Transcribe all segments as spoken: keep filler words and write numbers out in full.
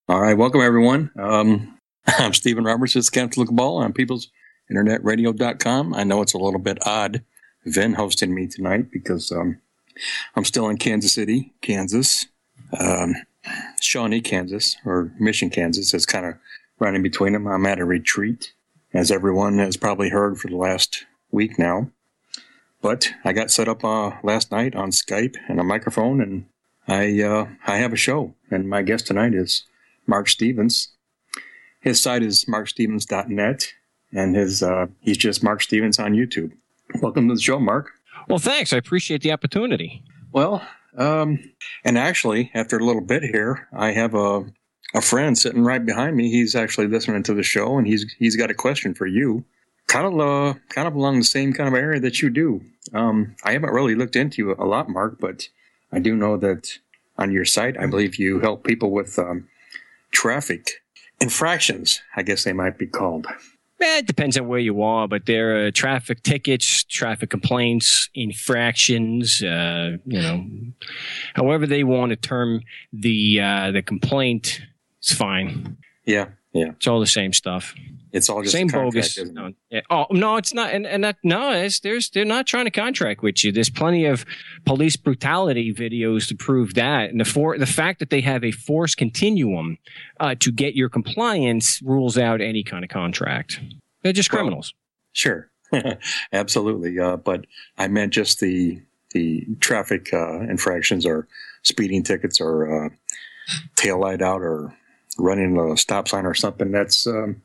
All right, welcome everyone. Um, I'm Stephen Roberts. It's Captain Ball on peoples internet radio dot com. I know it's a little bit odd, Vin hosting me tonight because um, I'm still in Kansas City, Kansas, um, Shawnee, Kansas, or Mission, Kansas. It's kind of running between them. I'm at a retreat, as everyone has probably heard for the last week now. But I got set up uh, last night on Skype and a microphone, and I uh, I have a show. And my guest tonight is Mark Stevens. His site is mark stevens dot net, and his uh, he's just Mark Stevens on YouTube. Welcome to the show, Mark. Well, thanks. I appreciate the opportunity. Well, um, and actually, after a little bit here, I have a a friend sitting right behind me. He's actually listening to the show, and he's he's got a question for you, kind of uh, kind of along the same kind of area that you do. Um, I haven't really looked into you a lot, Mark, but I do know that on your site, I believe you help people with um, traffic infractions, I guess they might be called. Eh, it depends on where you are, but there are traffic tickets, traffic complaints, infractions, uh, you know, however they want to term the uh, the complaint, it's fine. Yeah, yeah. It's all the same stuff. It's all just same contract, bogus. isn't it? No, yeah. Oh no, it's not, and and that no, it's, there's they're not trying to contract with you. There's plenty of police brutality videos to prove that, and the for the fact that they have a force continuum uh, to get your compliance rules out any kind of contract. They're just criminals. Well, sure, absolutely. Uh, but I meant just the the traffic uh, infractions or speeding tickets or uh, tail light out or running a stop sign or something. That's um,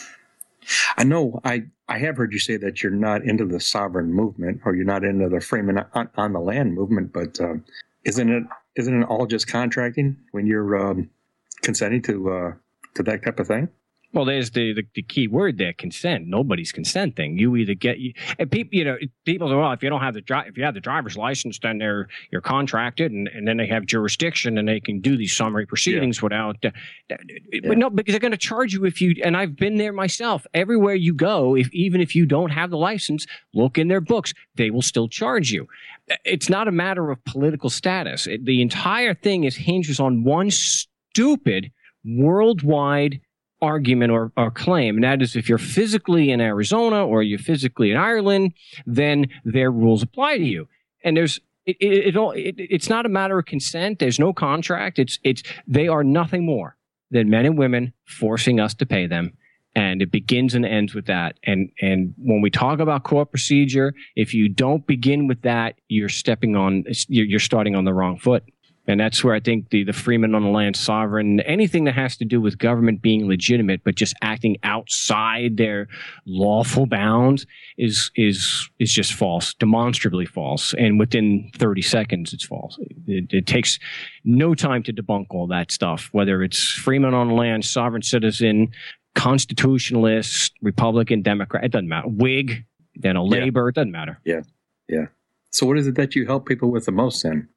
I know I, I have heard you say that you're not into the sovereign movement or you're not into the framing on, on the land movement, but um, isn't it isn't it all just contracting when you're um, consenting to uh, to that type of thing? Well, there's the, the, the key word there, consent. Nobody's consenting. You either get you, and people, you know, people say, well, if you don't have the dri- if you have the driver's license, then they're you're contracted, and, and then they have jurisdiction, and they can do these summary proceedings yeah. without. Uh, yeah. But no, because they're going to charge you if you. And I've been there myself. Everywhere you go, if even if you don't have the license, look in their books. They will still charge you. It's not a matter of political status. It, the entire thing is hinges on one stupid worldwide argument or, or claim, and that is if you're physically in Arizona or you're physically in Ireland, then their rules apply to you. And there's it, it, it, all, it it's not a matter of consent. There's no contract. It's it's they are nothing more than men and women forcing us to pay them, and it begins and ends with that. And and when we talk about court procedure, if you don't begin with that, you're stepping on you're, you're starting on the wrong foot. And that's where I think the, the freeman on the land sovereign, anything that has to do with government being legitimate but just acting outside their lawful bounds is is is just false, demonstrably false. And within thirty seconds, it's false. It, it takes no time to debunk all that stuff, whether it's freeman on the land, sovereign citizen, constitutionalist, Republican, Democrat, it doesn't matter. Whig, then a labor, yeah. It doesn't matter. Yeah, yeah. So what is it that you help people with the most then?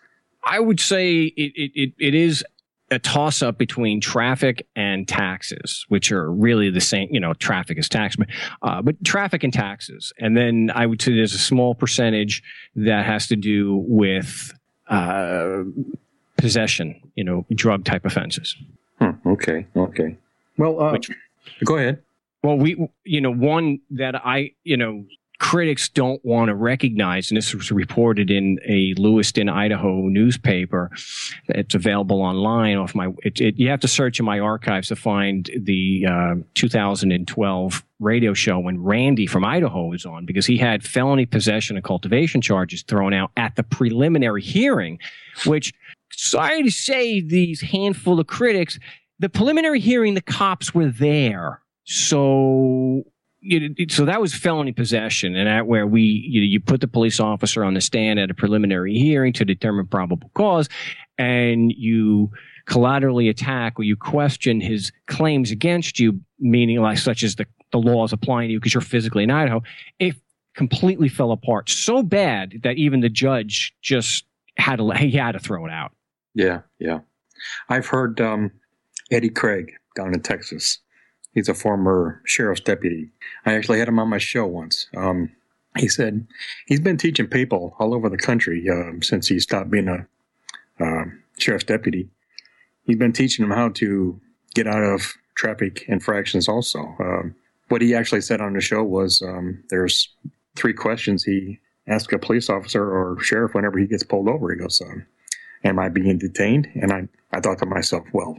I would say it, it, it is a toss-up between traffic and taxes, which are really the same. You know, traffic is tax, but, uh, but traffic and taxes. And then I would say there's a small percentage that has to do with uh, possession, you know, drug-type offenses. Hmm, okay, okay. Well, uh, which, go ahead. Well, we, you know, one that I, you know, critics don't want to recognize, and this was reported in a Lewiston, Idaho newspaper. It's available online off my. It, it, you have to search in my archives to find the uh, two thousand twelve radio show when Randy from Idaho was on, because he had felony possession and cultivation charges thrown out at the preliminary hearing. Which, sorry to say, these handful of critics, the preliminary hearing, the cops were there, so. You, so that was felony possession, and that where we you, you put the police officer on the stand at a preliminary hearing to determine probable cause, and you collaterally attack or you question his claims against you, meaning like such as the, the laws applying to you because you're physically in Idaho. It completely fell apart so bad that even the judge just had to he had to throw it out. Yeah, yeah. I've heard um, Eddie Craig down in Texas. He's a former sheriff's deputy. I actually had him on my show once. Um, he said he's been teaching people all over the country uh, since he stopped being a uh, sheriff's deputy. he's been teaching them how to get out of traffic infractions also. Um, what he actually said on the show was um, there's three questions he asks a police officer or sheriff whenever he gets pulled over. He goes, um, am I being detained? And I, I thought to myself, well,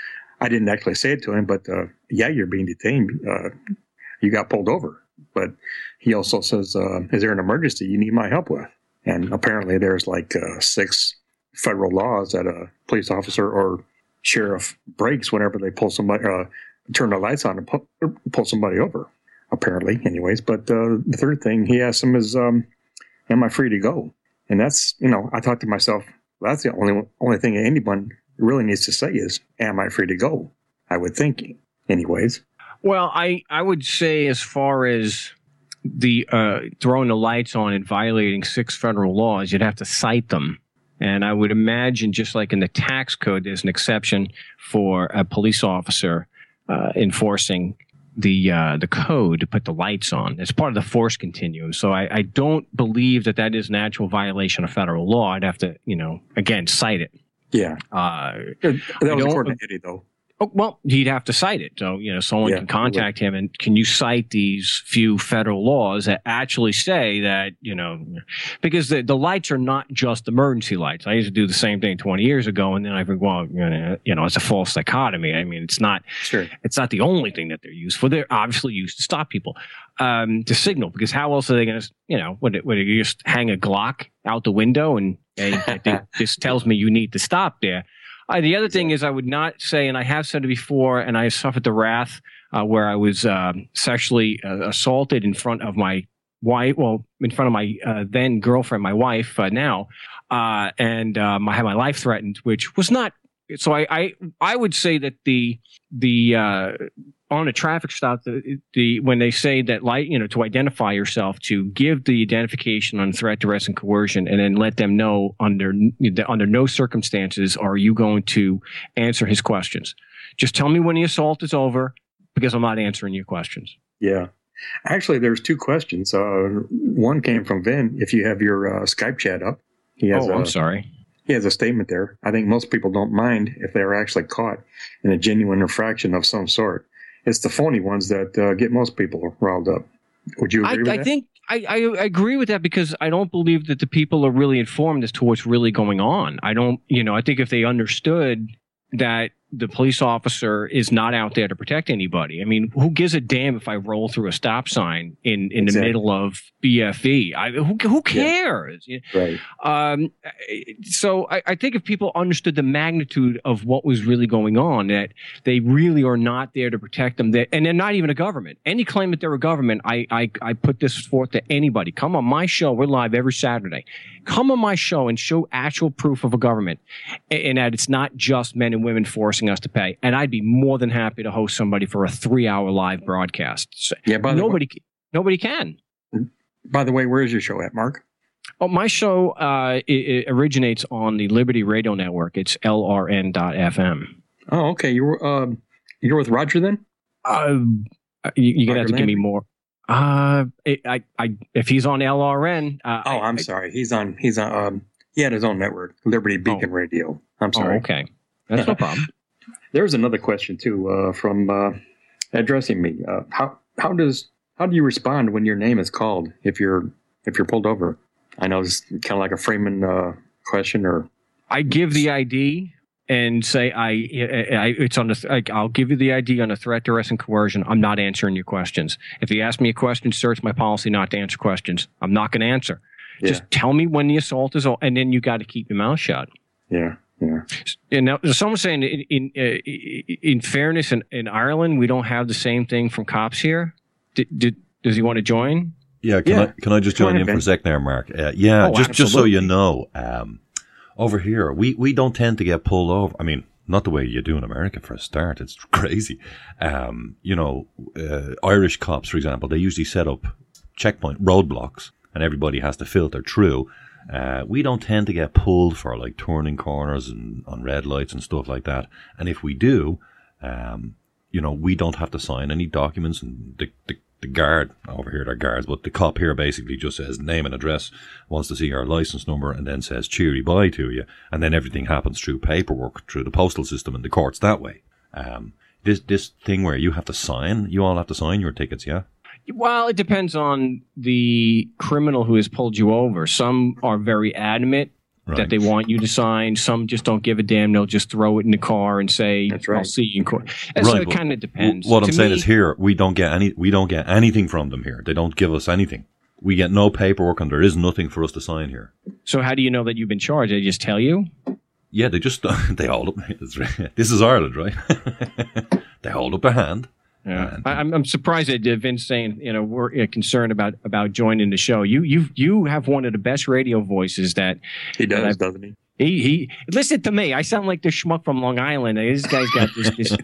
I didn't actually say it to him, but uh, yeah, you're being detained. Uh, you got pulled over. But he also says, uh, is there an emergency you need my help with? And apparently there's like uh, six federal laws that a police officer or sheriff breaks whenever they pull somebody, uh, turn the lights on and pull, pull somebody over, apparently, anyways. But uh, the third thing he asks him is, um, am I free to go? And that's, you know, I thought to myself, well, that's the only only thing anyone really needs to say is, am I free to go? I would think, anyways. Well, I, I would say as far as the uh, throwing the lights on and violating six federal laws, you'd have to cite them. And I would imagine, just like in the tax code, there's an exception for a police officer uh, enforcing the uh, the code to put the lights on. It's part of the force continuum. So I, I don't believe that that is an actual violation of federal law. I'd have to, you know, again, cite it. Yeah. Uh, that was according to Eddie, though. Oh, well, he'd have to cite it. So, you know, someone yeah, can contact him and can you cite these few federal laws that actually say that, you know, because the, the lights are not just emergency lights. I used to do the same thing twenty years ago. And then I think, well, you know, it's a false dichotomy. I mean, it's not, sure. It's not the only thing that they're used for. They're obviously used to stop people, um, to signal, because how else are they going to, you know, would, would you just hang a Glock out the window and, and I think this tells me you need to stop there. Uh, the other thing is I would not say, and I have said it before, and I suffered the wrath uh, where I was uh, sexually uh, assaulted in front of my wife, well, in front of my uh, then girlfriend, my wife uh, now, uh, and um, I had my life threatened, which was not. So I, I, I would say that the the uh, on a traffic stop, the, the when they say that, light, you know, to identify yourself, to give the identification on threat, duress, and coercion, and then let them know under under no circumstances are you going to answer his questions. Just tell me when the assault is over, because I'm not answering your questions. Yeah, actually, there's two questions. Uh, one came from Vin. If you have your uh, Skype chat up, he has. Oh, a, I'm sorry. He has a statement there. I think most people don't mind if they're actually caught in a genuine infraction of some sort. It's the phony ones that uh, get most people riled up. Would you agree I, with I that? think I, I agree with that, because I don't believe that the people are really informed as to what's really going on. I don't, you know, I think if they understood that the police officer is not out there to protect anybody. I mean, who gives a damn if I roll through a stop sign in, in exactly. the middle of B F E? I, who, who cares? Yeah. Right. Um, so I, I think if people understood the magnitude of what was really going on, that they really are not there to protect them, that, and they're not even a government. Any claim that they're a government, I, I, I put this forth to anybody. Come on my show. We're live every Saturday. Come on my show and show actual proof of a government, and, and that it's not just men and women forcing us to pay. And I'd be more than happy to host somebody for a three-hour live broadcast. So yeah, by the nobody, way, nobody can. By the way, where is your show at, Mark? Oh, my show uh, it, it originates on the Liberty Radio Network. It's L R N dot F M. Oh, okay. You're uh, you're with Roger then? Uh, you, you're gonna have to Landry? Give me more. Uh, it, I, I, if he's on L R N. Uh, oh, I'm I, sorry. He's on. He's on. Um, he had his own network, Liberty Beacon oh. Radio. I'm sorry. Oh, okay, that's no problem. There's another question too uh, from uh, addressing me. Uh, how how does how do you respond when your name is called if you're if you're pulled over? I know it's kind of like a Freeman uh, question, or I give the I D and say I, I it's on the like, I'll give you the I D on a threat, duress, and coercion. I'm not answering your questions. If you ask me a question, sir, it's my policy not to answer questions. I'm not going to answer. Yeah. Just tell me when the assault is, and then you got to keep your mouth shut. Yeah. Yeah. And now someone's saying in in, uh, in fairness, in, in Ireland, we don't have the same thing from cops here. Did, did does he want to join? Yeah. Can yeah. I can I just join in for a sec there, Mark? Uh, yeah. Oh, just absolutely. Just so you know, um, over here we we don't tend to get pulled over. I mean, not the way you do in America for a start. It's crazy. Um, you know, uh, Irish cops, for example, they usually set up checkpoint roadblocks, and everybody has to filter through. Uh, we don't tend to get pulled for like turning corners and on red lights and stuff like that. And if we do, um, you know, we don't have to sign any documents, and the, the the guard over here, they're guards, but the cop here basically just says name and address, wants to see your license number, and then says cheery bye to you. And then everything happens through paperwork, through the postal system and the courts that way. Um, this, this thing where you have to sign, you all have to sign your tickets, yeah? Well, it depends on the criminal who has pulled you over. Some are very adamant right. that they want you to sign. Some just don't give a damn. They'll just throw it in the car and say, That's right. I'll see you in court. And right, so it kind of depends. What to I'm saying me, is here, we don't get any, we don't get anything from them here. They don't give us anything. We get no paperwork and there is nothing for us to sign here. So how do you know that you've been charged? They just tell you? Yeah, they just, they hold up. This is Ireland, right? They hold up their hand. Yeah, I, I'm I'm surprised that Vince saying, you know, we're uh, concerned about, about joining the show. You you you have one of the best radio voices that he does, that doesn't he? He he. Listen to me. I sound like the schmuck from Long Island. This guy's got this this,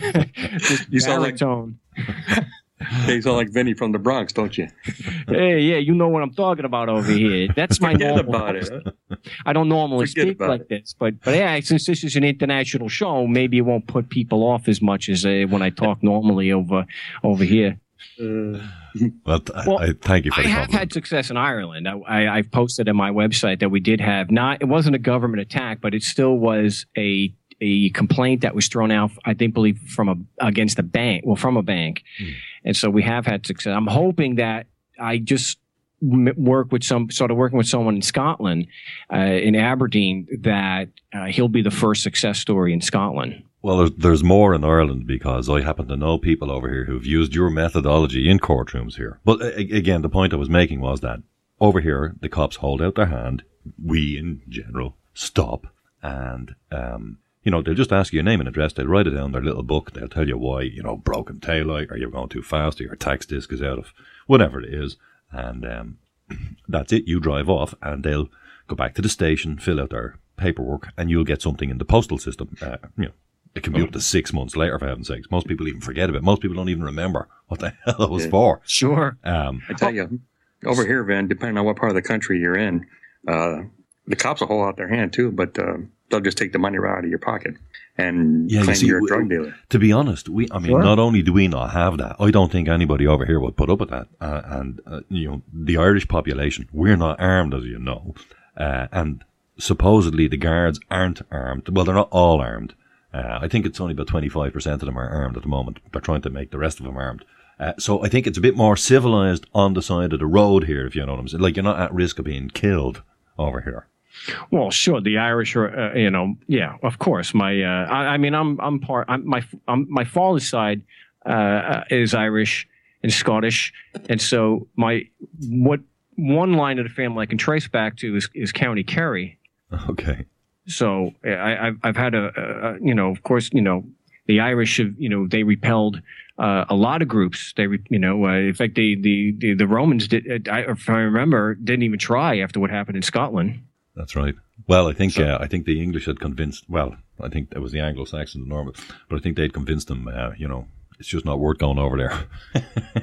this you sound baritone. Like, yeah, you sound like Vinny from the Bronx, don't you? Hey, yeah, you know what I'm talking about over here. That's my Forget normal. about it. Huh? I don't normally Forget speak like it. this, but but yeah, since this is an international show, maybe it won't put people off as much as uh, when I talk normally over over here. Uh, well, well, I thank you for I the have compliment. had success in Ireland. I, I, I've posted on my website that we did have not. It wasn't a government attack, but it still was a a complaint that was thrown out. I think, believe from a against a bank. Well, from a bank, hmm. and so we have had success. I'm hoping that I just work with some sort of working with someone in Scotland, uh, in Aberdeen, that uh, he'll be the first success story in Scotland. Well, there's, there's more in Ireland because I happen to know people over here who've used your methodology in courtrooms here. But uh, again, the point I was making was that over here, the cops hold out their hand. We, in general, stop. And, um, you know, they'll just ask you your name and address. They'll write it down in their little book. They'll tell you why, you know, broken taillight, or you're going too fast, or your tax disc is out of whatever it is. And um, that's it. You drive off and they'll go back to the station, fill out their paperwork, and you'll get something in the postal system. Uh, you know, it can be up to six months later, for heaven's sakes. Most people even forget about it. Most people don't even remember what the hell it was yeah. for. Sure. Um, I tell you, over here, Vin, depending on what part of the country you're in, uh, the cops will hold out their hand too, but uh, they'll just take the money right out of your pocket and yeah, claim you see, you're a we, drug dealer. To be honest, we I mean, sure. not only do we not have that, I don't think anybody over here would put up with that. Uh, and, uh, you know, the Irish population, we're not armed, as you know. Uh, and supposedly the guards aren't armed. Well, they're not all armed. Uh, I think it's only about twenty-five percent of them are armed at the moment. They're trying to make the rest of them armed. Uh, so I think it's a bit more civilized on the side of the road here, if you know what I'm saying. Like, you're not at risk of being killed over here. Well, sure. The Irish are, uh, you know, yeah, of course. My, uh, I, I mean, I'm, I'm part. I'm, my, I'm, my father's side uh, is Irish and Scottish, and so my what one line of the family I can trace back to is, is County Kerry. Okay. So I, I've, I've had a, a, you know, of course, you know, the Irish have, you know, they repelled uh, a lot of groups. They, you know, uh, in fact, the, the, the, the Romans did, I, if I remember, didn't even try after what happened in Scotland. That's right. Well, I think so, uh, I think the English had convinced. Well, I think it was the Anglo-Saxons, the Normans, but I think they'd convinced them. Uh, you know, it's just not worth going over there.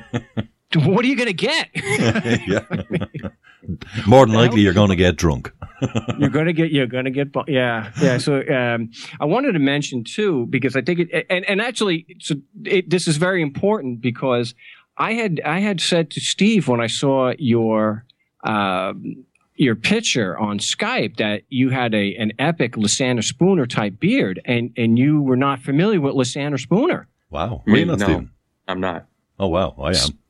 What are you going to get? Yeah. More than likely, you're going to get drunk. You're going to get. You're going to get. Yeah, yeah. So um, I wanted to mention too, because I think it, and and actually, so it, this is very important because I had I had said to Steve when I saw your. Um, your picture on Skype that you had a an epic Lysander Spooner type beard, and, and you were not familiar with Lysander Spooner. Wow. Me, no, Stephen? I'm not. Oh, wow. I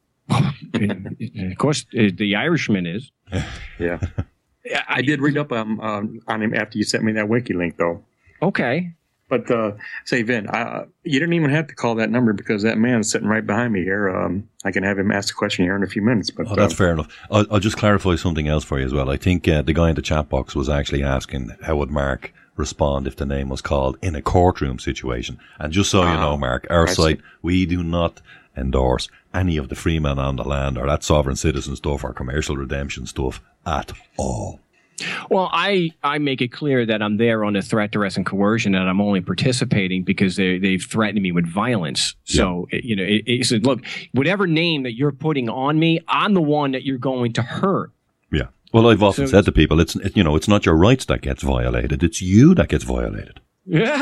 am. Of course, the Irishman is. Yeah. I did read up um, um, on him after you sent me that wiki link, though. Okay. But uh, say, Vin, I, you didn't even have to call that number because that man's sitting right behind me here. Um, I can have him ask the question here in a few minutes. But oh, that's uh, fair enough. I'll, I'll just clarify something else for you as well. I think uh, the guy in the chat box was actually asking how would Mark respond if the name was called in a courtroom situation. And just so uh, you know, Mark, our site, we do not endorse any of the free men on the land or that sovereign citizen stuff or commercial redemption stuff at all. Well, I, I make it clear that I'm there on a threat, duress, and coercion, and I'm only participating because they, they've threatened me with violence. So, yeah. you know, it, it said, look, whatever name that you're putting on me, I'm the one that you're going to hurt. Yeah. Well, I've often so, said to people, it's it, you know, it's not your rights that gets violated. It's you that gets violated. Yeah.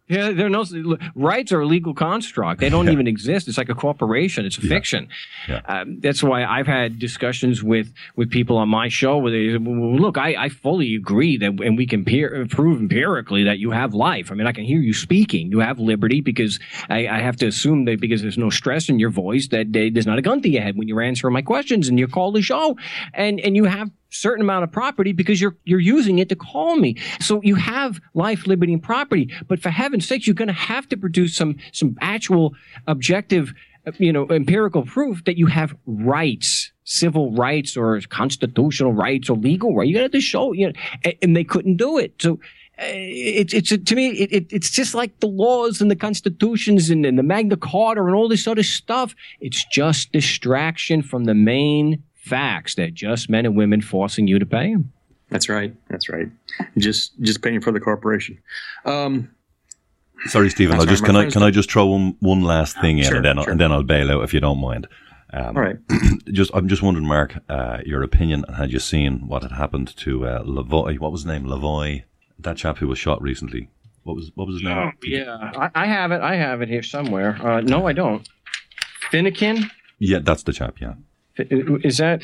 Yeah, there are no rights are a legal construct. They don't yeah. even exist. It's like a corporation. It's a yeah. fiction. Yeah. Um, that's why I've had discussions with, with people on my show where they say, well, look, I, I fully agree that, and we can peer, prove empirically that you have life. I mean, I can hear you speaking. You have liberty because I, I have to assume that because there's no stress in your voice that they, there's not a gun to your head when you're answering my questions and you call the show, and and you have certain amount of property because you're you're using it to call me. So you have life, liberty, and property. But for heaven's sakes, you're going to have to produce some some actual objective, you know, empirical proof that you have rights, civil rights or constitutional rights or legal rights. You got to show, you know, and, and they couldn't do it. So it's it's to me it, it, it's just like the laws and the constitutions and, and the Magna Carta and all this other stuff. It's just distraction from the main facts that just men and women forcing you to pay them. That's right. That's right. Just just paying for the corporation. Um, Sorry, Stephen. I just can I can I just throw one, one last thing in, sure, and then sure. and then I'll bail out if you don't mind. Um, All right. just I'm just wondering, Mark, uh, your opinion. Had you seen what had happened to uh, Lavoy? What was his name? Lavoy, that chap who was shot recently. What was what was his name? Oh, yeah, I, I have it. I have it here somewhere. Uh, no, I don't. Finnegan. Yeah, that's the chap. Yeah. Is that?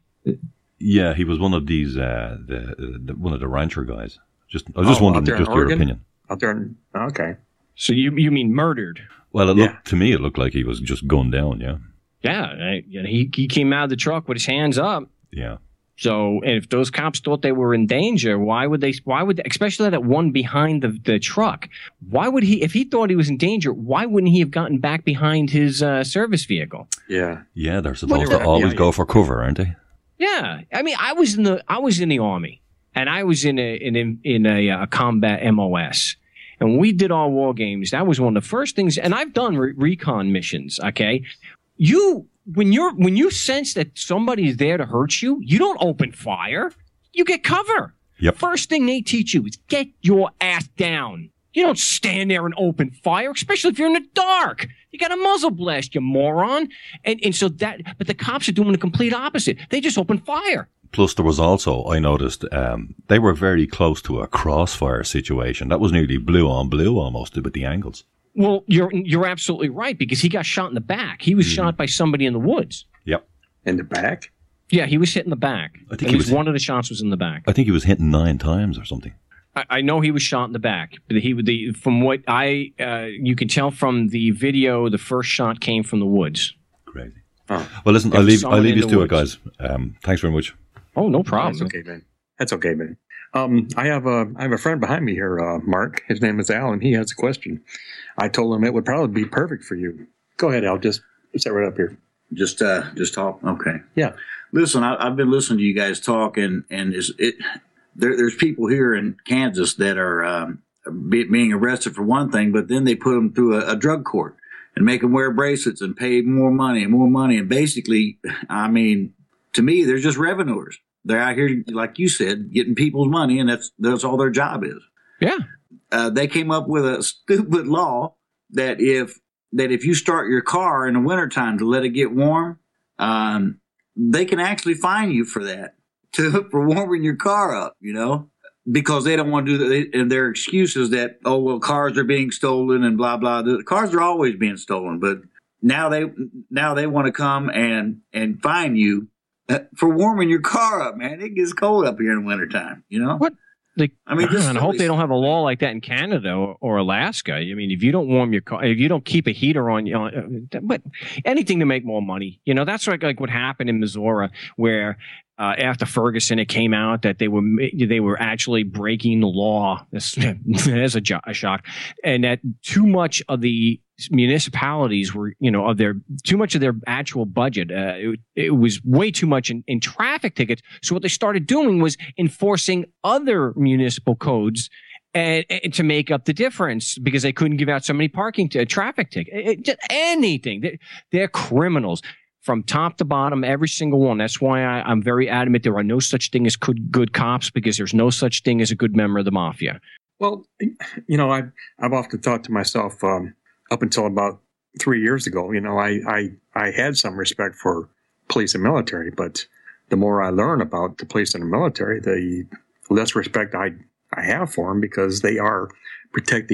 Yeah, he was one of these, uh, the, the one of the rancher guys. Just, I was just oh, wondering, just your opinion. Out there, in, okay. So you you mean murdered? Well, it yeah. looked to me, it looked like he was just gunned down. Yeah. Yeah, I, he he came out of the truck with his hands up. Yeah. So if those cops thought they were in danger, why would they? Why would, they, especially that one behind the, the truck? Why would he? If he thought he was in danger, why wouldn't he have gotten back behind his uh, service vehicle? Yeah, yeah, they're supposed to always yeah, go yeah. for cover, aren't they? Yeah, I mean, I was in the I was in the Army, and I was in a in in a, a combat M O S. And when we did our war games, that was one of the first things. And I've done re- recon missions. Okay, you. When you're when you sense that somebody's there to hurt you, you don't open fire. You get cover. Yep. First thing they teach you is get your ass down. You don't stand there and open fire, especially if you're in the dark. You got a muzzle blast, you moron. And and so that, but the cops are doing the complete opposite. They just open fire. Plus, there was also, I noticed, um, they were very close to a crossfire situation. That was nearly blue on blue almost with the angles. Well, you're you're absolutely right because he got shot in the back. He was mm. shot by somebody in the woods. Yep. In the back? Yeah, he was hit in the back. I think he was, one of the shots was in the back. I think he was hit nine times or something. I, I know he was shot in the back. But he the from what I uh, you can tell from the video, the first shot came from the woods. Crazy. Oh. Well, listen, I'll leave I'll leave you to it, guys. Um, thanks very much. Oh, no problem. That's okay, man. That's okay, man. Um, I have a I have a friend behind me here, uh, Mark. His name is Al, and he has a question. I told him it would probably be perfect for you. Go ahead, Al. Just set right up here. Just uh, just talk. Okay. Yeah. Listen, I, I've been listening to you guys talk, and and is it there, there's people here in Kansas that are um, be, being arrested for one thing, but then they put them through a, a drug court and make them wear bracelets and pay more money and more money, and basically, I mean, to me, they're just revenuers. They're out here, like you said, getting people's money, and that's that's all their job is. Yeah. Uh, they came up with a stupid law that if that if you start your car in the wintertime to let it get warm, um, they can actually fine you for that, to for warming your car up, you know, because they don't want to do that. And their excuse is that, oh, well, cars are being stolen and blah, blah. The cars are always being stolen. But now they now they want to come and, and fine you for warming your car up, man. It gets cold up here in wintertime, you know? What? Like, I mean, I hope they don't have a law like that in Canada or, or Alaska. I mean, if you don't warm your car, if you don't keep a heater on, you know, but anything to make more money, you know, that's like, like what happened in Missouri, where uh, after Ferguson, it came out that they were they were actually breaking the law. This is a, jo- a shock, and that too much of the municipalities were, you know, of their too much of their actual budget. Uh, it, it was way too much in, in traffic tickets. So what they started doing was enforcing other municipal codes and, and to make up the difference because they couldn't give out so many parking t- traffic tickets. It, just anything. They're, they're criminals from top to bottom, every single one. That's why I, I'm very adamant there are no such thing as good, good cops because there's no such thing as a good member of the mafia. Well, you know, I've, I've often thought to myself, um, up until about three years ago, you know, I, I, I had some respect for police and military, but the more I learn about the police and the military, the less respect I, I have for them because they are protecting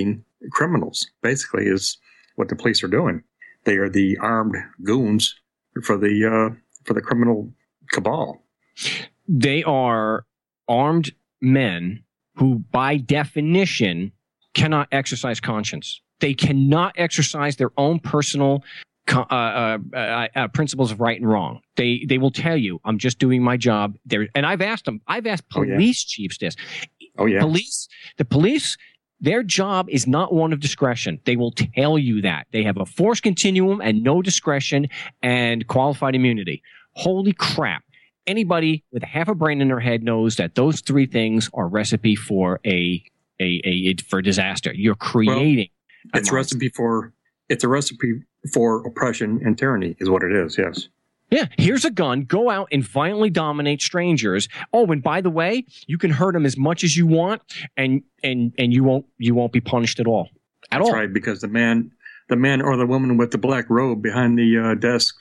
criminals, basically, is what the police are doing. They are the armed goons for the uh, for the criminal cabal. They are armed men who, by definition, cannot exercise conscience. They cannot exercise their own personal uh, uh, uh, uh, principles of right and wrong. They they will tell you, "I'm just doing my job." There, and I've asked them. I've asked police oh, yeah. chiefs this. Oh yeah, police. The police. Their job is not one of discretion. They will tell you that. They have a force continuum and no discretion and qualified immunity. Holy crap. Anybody with half a brain in their head knows that those three things are recipe for a a, a for disaster. You're creating well, it's a recipe for it's a recipe for oppression and tyranny is what it is, yes. Yeah, here's a gun. Go out and violently dominate strangers. Oh, and by the way, you can hurt them as much as you want, and and and you won't you won't be punished at all. At That's all. right, because the man, the man or the woman with the black robe behind the uh, desk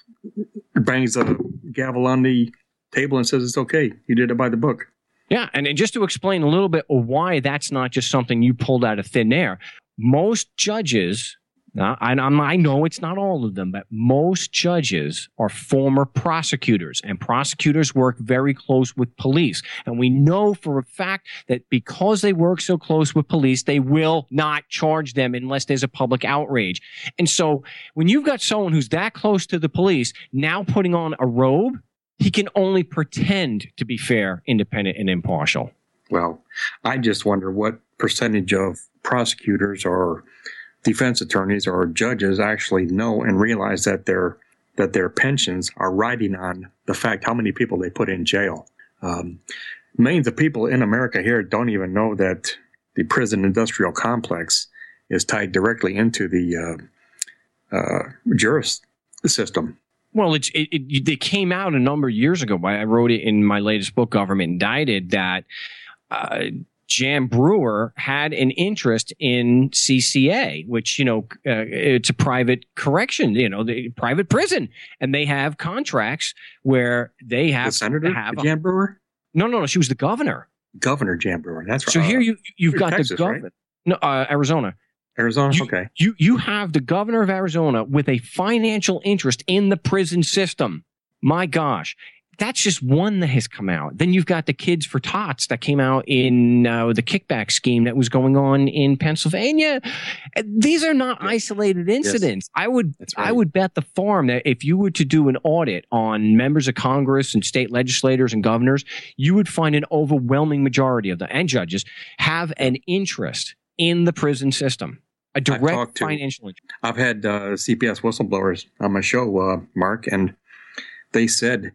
bangs a gavel on the table and says it's okay. You did it by the book. Yeah, and, and just to explain a little bit of why that's not just something you pulled out of thin air. Most judges. Now, I, I know it's not all of them, but most judges are former prosecutors, and prosecutors work very close with police. And we know for a fact that because they work so close with police, they will not charge them unless there's a public outrage. And so when you've got someone who's that close to the police now putting on a robe, he can only pretend to be fair, independent, and impartial. Well, I just wonder what percentage of prosecutors or defense attorneys or judges actually know and realize that their that their pensions are riding on the fact how many people they put in jail. Um, millions of people in America here don't even know that the prison industrial complex is tied directly into the uh, uh, juris system. Well, it's, it, it, it came out a number of years ago. I wrote it in my latest book, Government Indicted, that uh, Jan Brewer had an interest in C C A, which, you know, uh, it's a private correction, you know, the private prison. And they have contracts where they have the senator, to have the Jan Brewer? No, no, no. She was the governor. Governor Jan Brewer. That's right. So here you, you've got Texas, the governor. Right? No, uh, Arizona. Arizona? You, okay. You, you have the governor of Arizona with a financial interest in the prison system. My gosh. That's just one that has come out. Then you've got the Kids for Tots that came out in uh, the kickback scheme that was going on in Pennsylvania. These are not yes. isolated incidents. Yes. I would right. I would bet the farm that if you were to do an audit on members of Congress and state legislators and governors, you would find an overwhelming majority of them and judges have an interest in the prison system. A direct financial interest. I've had uh, C P S whistleblowers on my show, uh, Mark, and they said,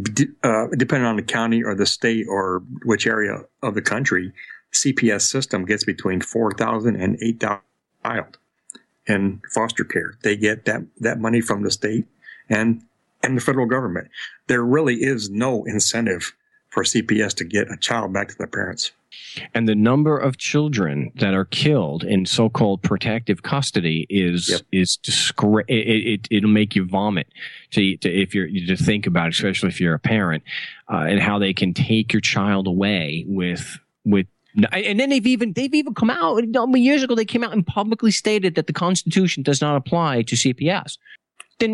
Uh, depending on the county or the state or which area of the country, C P S system gets between four thousand and eight thousand child in foster care. They get that, that money from the state and, and the federal government. There really is no incentive for C P S to get a child back to their parents. And the number of children that are killed in so-called protective custody is yep. is disgra- it, it it'll make you vomit to, to if you're to think about it, especially if you're a parent, uh, and how they can take your child away with with. And then they've even they've even come out years ago. They came out and publicly stated that the Constitution does not apply to C P S. Then,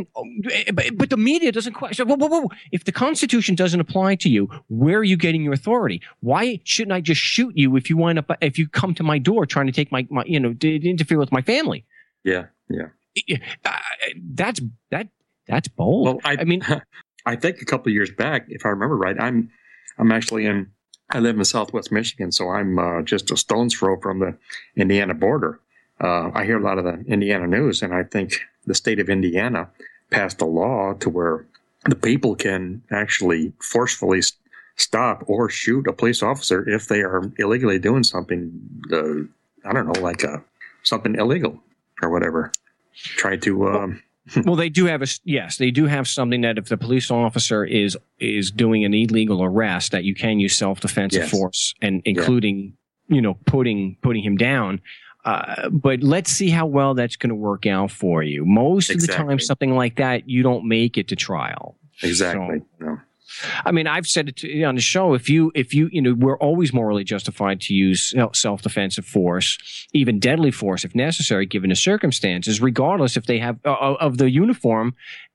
but the media doesn't question. Whoa, whoa, whoa. If the Constitution doesn't apply to you, where are you getting your authority? Why shouldn't I just shoot you if you wind up if you come to my door trying to take my, my you know to interfere with my family? Yeah, yeah. Uh, that's that that's bold. Well, I, I mean, I think a couple of years back, if I remember right, I'm I'm actually in. I live in Southwest Michigan, so I'm uh, just a stone's throw from the Indiana border. Uh, I hear a lot of the Indiana news, and I think the state of Indiana passed a law to where the people can actually forcefully st- stop or shoot a police officer if they are illegally doing something, uh, I don't know, like uh, something illegal or whatever. Try to... Um, well, they do have a yes. They do have something that if the police officer is is doing an illegal arrest, that you can use self-defensive yes. force, and including yeah. you know putting putting him down. Uh, but let's see how well that's going to work out for you. Most exactly. of the time, something like that, you don't make it to trial. Exactly. So, no. I mean, I've said it to, on the show. If you, if you, you know, we're always morally justified to use self-defensive force, even deadly force, if necessary, given the circumstances, regardless if they have uh, of the uniform,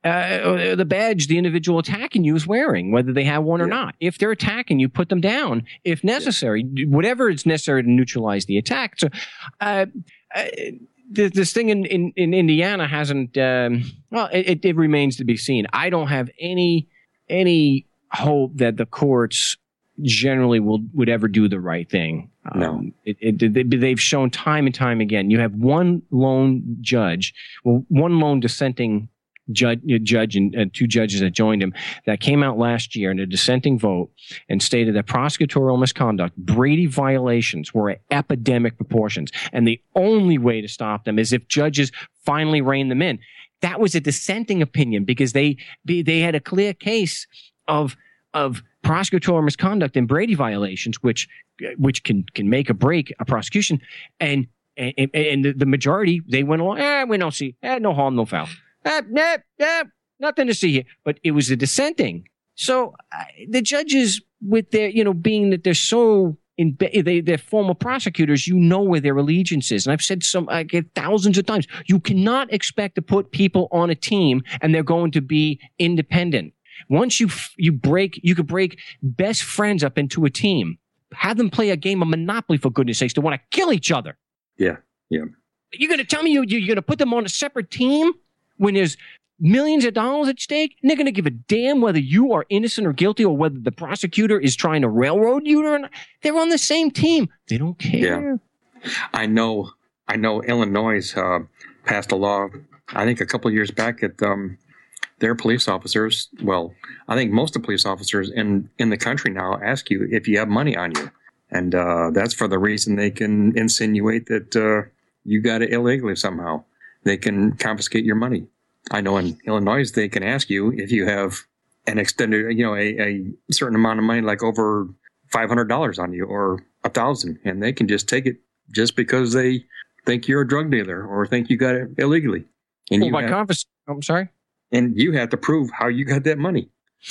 uh, the badge the individual attacking you is wearing, whether they have one or yeah. not. If they're attacking you, put them down if necessary, yeah. whatever is necessary to neutralize the attack. So, uh, uh, this thing in, in, in Indiana hasn't, um, well, it, it remains to be seen. I don't have any. any hope that the courts generally will would ever do the right thing. No. Um, it, it, it, they've shown time and time again. You have one lone judge, well, one lone dissenting judge, judge and uh, two judges that joined him that came out last year in a dissenting vote and stated that prosecutorial misconduct, Brady violations were at epidemic proportions. And the only way to stop them is if judges finally rein them in. That was a dissenting opinion because they they had a clear case of of prosecutorial misconduct and Brady violations, which which can can make or break a prosecution. And and, and the, the majority, they went along, eh, we don't see, eh, no harm, no foul. Eh, eh, eh, nothing to see here. But it was a dissenting. So uh, the judges, with their, you know, being that they're so in, they, they're former prosecutors, you know where their allegiance is. And I've said some, I get thousands of times, you cannot expect to put people on a team and they're going to be independent. Once you you break, you could break best friends up into a team. Have them play a game of Monopoly, for goodness sakes, to want to kill each other. Yeah, yeah. You're going to tell me you, you're going to put them on a separate team when there's millions of dollars at stake? And they're going to give a damn whether you are innocent or guilty or whether the prosecutor is trying to railroad you or not. They're on the same team. They don't care. Yeah. I know. I know Illinois uh, passed a law, I think a couple of years back, that um, their police officers, well, I think most of the police officers in, in the country now ask you if you have money on you. And uh, that's for the reason they can insinuate that uh, you got it illegally somehow. They can confiscate your money. I know in Illinois, they can ask you if you have an extended, you know, a, a certain amount of money, like over five hundred dollars on you or a thousand, and they can just take it just because they think you're a drug dealer or think you got it illegally. And well, you by have, confis- I'm sorry? And you have to prove how you got that money.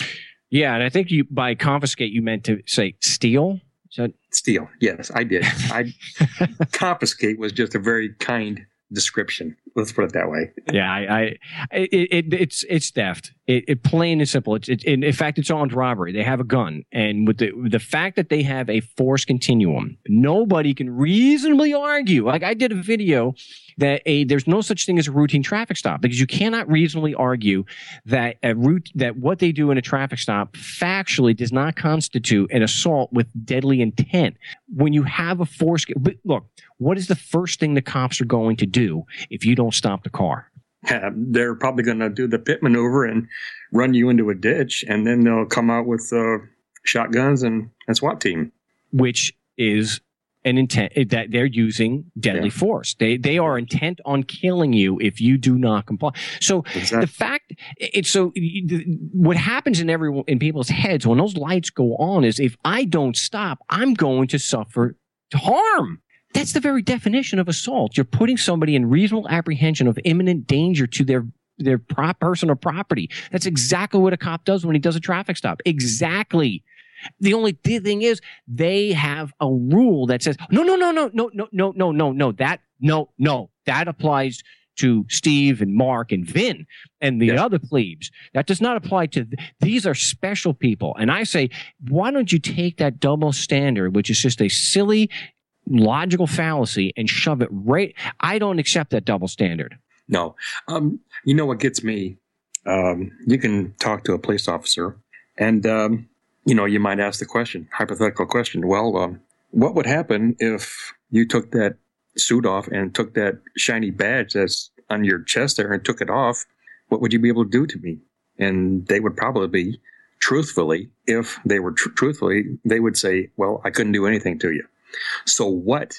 Yeah, and I think you by confiscate, you meant to say steal. So steal. Yes, I did. I confiscate was just a very kind description. Let's put it that way. Yeah, I, I it, it, it's it's theft. It, it plain and simple. It's it, in fact, it's armed robbery. They have a gun, and with the the fact that they have a force continuum, nobody can reasonably argue. Like I did a video that a there's no such thing as a routine traffic stop because you cannot reasonably argue that a route that what they do in a traffic stop factually does not constitute an assault with deadly intent. When you have a force, but look, what is the first thing the cops are going to do if you don't stop the car? Yeah, they're probably going to do the pit maneuver and run you into a ditch, and then they'll come out with uh, shotguns and a SWAT team. Which is an intent that they're using deadly yeah. force. They they are intent on killing you if you do not comply. So exactly. the fact it's so what happens in everyone in people's heads when those lights go on is if I don't stop, I'm going to suffer harm. That's the very definition of assault. You're putting somebody in reasonable apprehension of imminent danger to their their prop person or property. That's exactly what a cop does when he does a traffic stop. Exactly. The only thing is they have a rule that says, no, no, no, no, no, no, no, no, no, no, that, no, no, that applies to Steve and Mark and Vin and the yes. other plebes. That does not apply to, th- these are special people. And I say, why don't you take that double standard, which is just a silly, logical fallacy and shove it right. I don't accept that double standard. No. Um, you know what gets me? Um, you can talk to a police officer and, um, you know, you might ask the question, hypothetical question. Well, um, what would happen if you took that suit off and took that shiny badge that's on your chest there and took it off? What would you be able to do to me? And they would probably be, truthfully, if they were tr- truthfully, they would say, well, I couldn't do anything to you. So what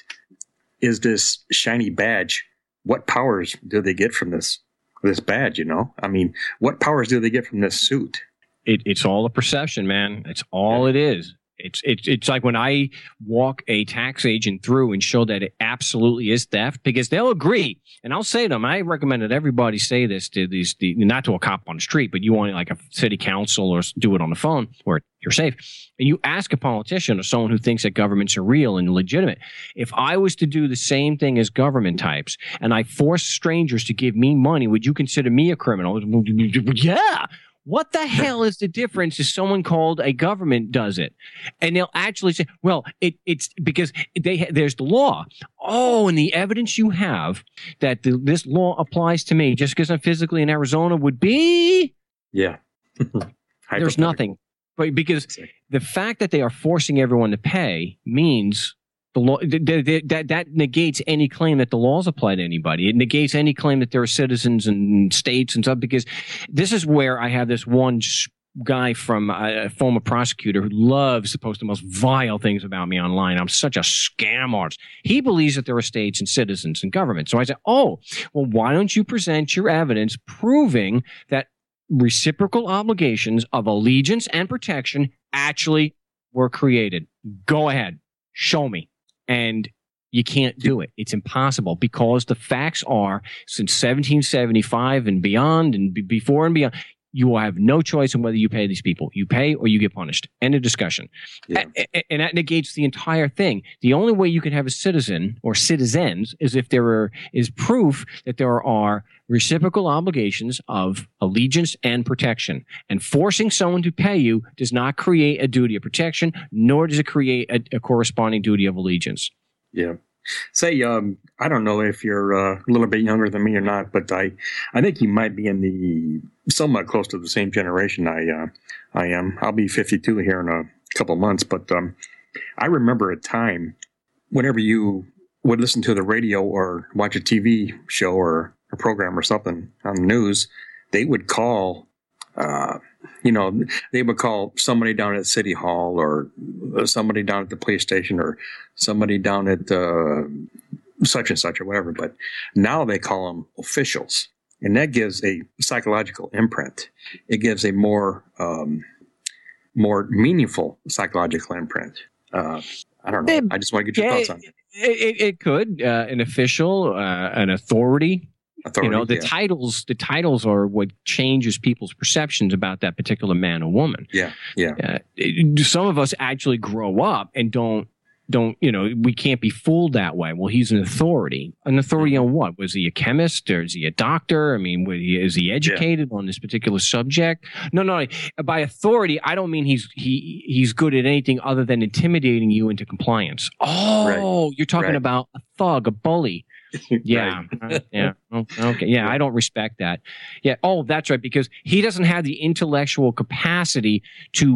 is this shiny badge? What powers do they get from this this badge, you know? I mean, what powers do they get from this suit? It, it's all a perception, man. It's all yeah. it is. It's it's it's like when I walk a tax agent through and show that it absolutely is theft, because they'll agree. And I'll say to them, I recommend that everybody say this to these, the, not to a cop on the street, but you want like a city council or do it on the phone where you're safe. And you ask a politician or someone who thinks that governments are real and legitimate. If I was to do the same thing as government types and I force strangers to give me money, would you consider me a criminal? Yeah. What the hell is the difference if someone called a government does it? And they'll actually say, well, it, it's because they there's the law. Oh, and the evidence you have that the, this law applies to me just because I'm physically in Arizona would be? Yeah. There's nothing. But because the fact that they are forcing everyone to pay means the law that, that that negates any claim that the laws apply to anybody. It negates any claim that there are citizens and states and stuff, because this is where I have this one guy from a former prosecutor who loves to post the most vile things about me online. I'm such a scam artist. He believes that there are states and citizens and government. So I said, oh, well, why don't you present your evidence proving that reciprocal obligations of allegiance and protection actually were created? Go ahead. Show me. And you can't do it. It's impossible, because the facts are, since seventeen seventy-five and beyond and b- before and beyond, you will have no choice in whether you pay these people. You pay or you get punished. End of discussion. Yeah. A- and that negates the entire thing. The only way you can have a citizen or citizens is if there are, is proof that there are reciprocal obligations of allegiance and protection. And forcing someone to pay you does not create a duty of protection, nor does it create a, a corresponding duty of allegiance. Yeah. Say, um, I don't know if you're uh, a little bit younger than me or not, but I, I think you might be in the somewhat close to the same generation I, uh, I am. I'll be fifty-two here in a couple months, but um, I remember a time whenever you would listen to the radio or watch a T V show or a program or something on the news, they would call, uh, you know, they would call somebody down at City Hall or somebody down at the police station or somebody down at uh, such and such or whatever. But now they call them officials. And that gives a psychological imprint. It gives a more um, more meaningful psychological imprint. Uh, I don't know. I just want to get your yeah, thoughts on it. It, it could. Uh, an official, uh, an authority. Authority, you know, the yeah. titles, the titles are what changes people's perceptions about that particular man or woman. Yeah. Yeah. Uh, it, some of us actually grow up and don't, don't, you know, we can't be fooled that way. Well, he's an authority. An authority on what? Was he a chemist or is he a doctor? I mean, he, is he educated yeah. on this particular subject? No, no. By authority, I don't mean he's, he, he's good at anything other than intimidating you into compliance. Oh, right. You're talking right. about a thug, a bully. Yeah. uh, yeah. Okay. Yeah, I don't respect that. Yeah. Oh, that's right. Because he doesn't have the intellectual capacity to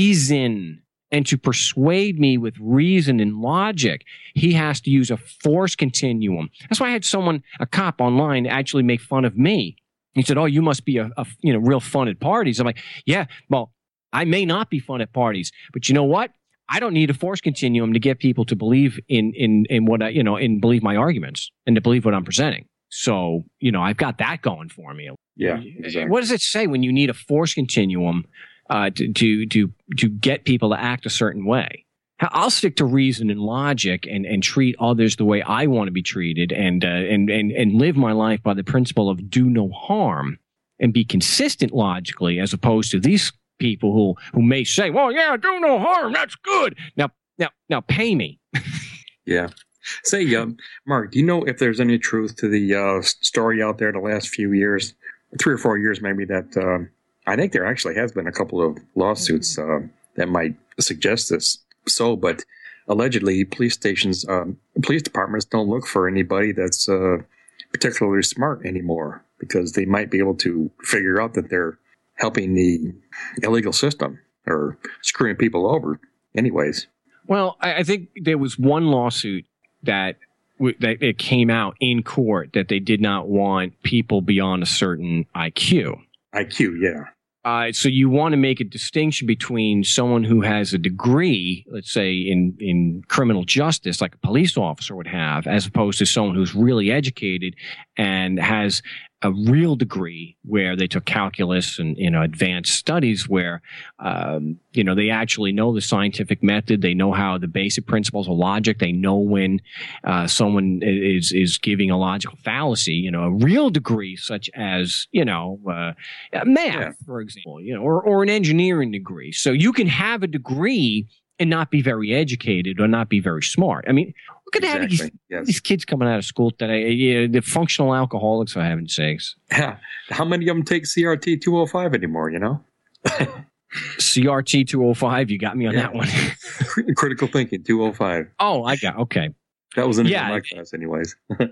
reason and to persuade me with reason and logic. He has to use a force continuum. That's why I had someone, a cop online, actually make fun of me. He said, "Oh, you must be a, a you know real fun at parties." I'm like, "Yeah. Well, I may not be fun at parties, but you know what? I don't need a force continuum to get people to believe in, in, in what I, you know, and believe my arguments and to believe what I'm presenting. So, you know, I've got that going for me." Yeah. Exactly. What does it say when you need a force continuum uh, to, to, to, to get people to act a certain way? I'll stick to reason and logic and, and treat others the way I want to be treated and, uh, and, and, and live my life by the principle of do no harm and be consistent logically, as opposed to these people who who may say, "Well, yeah, do no harm. That's good." Now, now, now, pay me. Yeah. Say, um, Mark, do you know if there's any truth to the uh, story out there the last few years, three or four years maybe, that uh, I think there actually has been a couple of lawsuits uh, that might suggest this. So, but allegedly, police stations, um, police departments don't look for anybody that's uh, particularly smart anymore, because they might be able to figure out that they're helping the illegal system or screwing people over anyways. Well, I, I think there was one lawsuit that w- that it came out in court that they did not want people beyond a certain I Q. I Q, yeah. Uh, so you want to make a distinction between someone who has a degree, let's say in, in criminal justice, like a police officer would have, as opposed to someone who's really educated and has a real degree where they took calculus and, you know, advanced studies where, um, you know, they actually know the scientific method. They know how the basic principles of logic. They know when uh, someone is is giving a logical fallacy, you know, a real degree such as, you know, uh, math, yeah. for example, you know, or, or an engineering degree. So you can have a degree and not be very educated or not be very smart. I mean, look at exactly. that. These, yes. these kids coming out of school today, yeah, the functional alcoholics, for heaven's sakes. Yeah. How many of them take C R T two oh five anymore, you know? C R T two oh five, you got me on yeah. that one. Critical thinking, two oh five. Oh, I got, okay. That was in yeah. my class anyways. uh,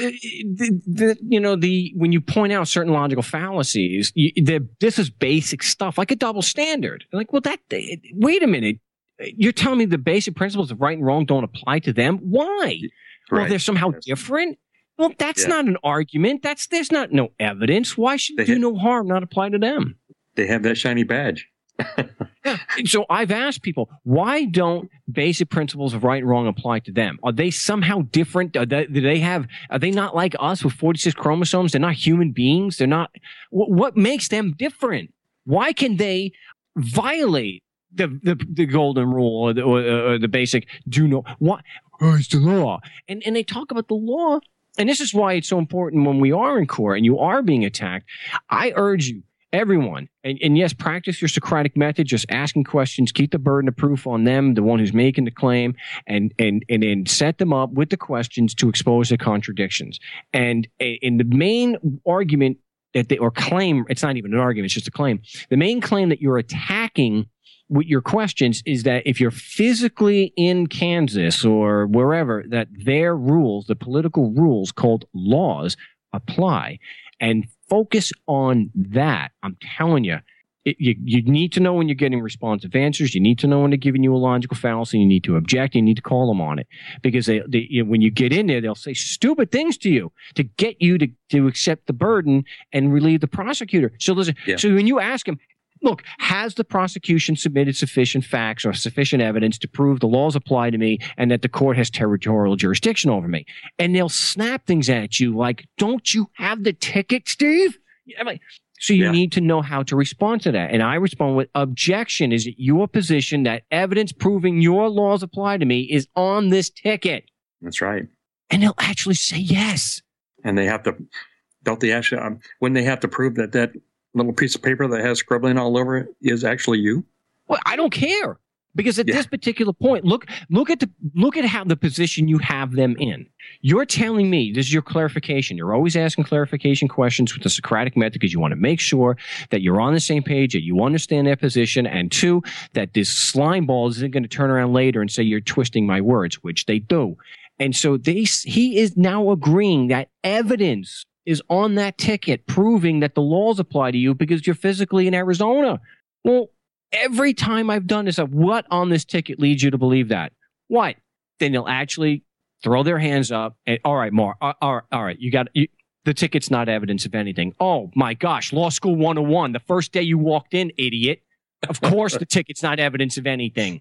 the, the, you know, the when you point out certain logical fallacies, you, this is basic stuff, like a double standard. Like, well, that, wait a minute. You're telling me the basic principles of right and wrong don't apply to them? Why? Right. Well, they're somehow yes. different? Well, that's yeah. not an argument. That's There's not no evidence. Why should they do have, no harm not apply to them? They have that shiny badge. yeah. So I've asked people, why don't basic principles of right and wrong apply to them? Are they somehow different? Are they, do they have, are they not like us with forty-six chromosomes? They're not human beings. They're not, what, what makes them different? Why can they violate The, the the golden rule or the, or, or the basic do no what oh, it's the law and and they talk about the law, and this is why it's so important when we are in court and you are being attacked. I urge you, everyone, and, and yes, practice your Socratic method, just asking questions, keep the burden of proof on them, the one who's making the claim, and and and then set them up with the questions to expose the contradictions. And in the main argument that they or claim, it's not even an argument, it's just a claim. The main claim that you're attacking with your questions is that if you're physically in Kansas or wherever, that their rules, the political rules called laws, apply, and focus on that. I'm telling you, it, you, you need to know when you're getting responsive answers. You need to know when they're giving you a logical fallacy. You need to object. You need to call them on it, because they, they, you know, when you get in there, they'll say stupid things to you to get you to, to accept the burden and relieve the prosecutor. So listen, yeah. so when you ask them, look, has the prosecution submitted sufficient facts or sufficient evidence to prove the laws apply to me and that the court has territorial jurisdiction over me? And they'll snap things at you like, don't you have the ticket, Steve? I mean, so you yeah. need to know how to respond to that. And I respond with objection. Is it your position that evidence proving your laws apply to me is on this ticket? That's right. And they'll actually say yes. And they have to, don't they actually, um, when they have to prove that that little piece of paper that has scribbling all over it is actually you? Well, I don't care, because at yeah. this particular point, look, look at the, look at how the position you have them in. You're telling me, this is your clarification. You're always asking clarification questions with the Socratic method because you want to make sure that you're on the same page, that you understand their position, and two, that this slime ball isn't going to turn around later and say you're twisting my words, which they do. And so they, he is now agreeing that evidence is on that ticket proving that the laws apply to you because you're physically in Arizona. Well, every time I've done this, what on this ticket leads you to believe that? What? Then they'll actually throw their hands up and, all right, Mark, all right, all right, you got you, the ticket's not evidence of anything. Oh my gosh, Law School one oh one, the first day you walked in, idiot. Of course the ticket's not evidence of anything.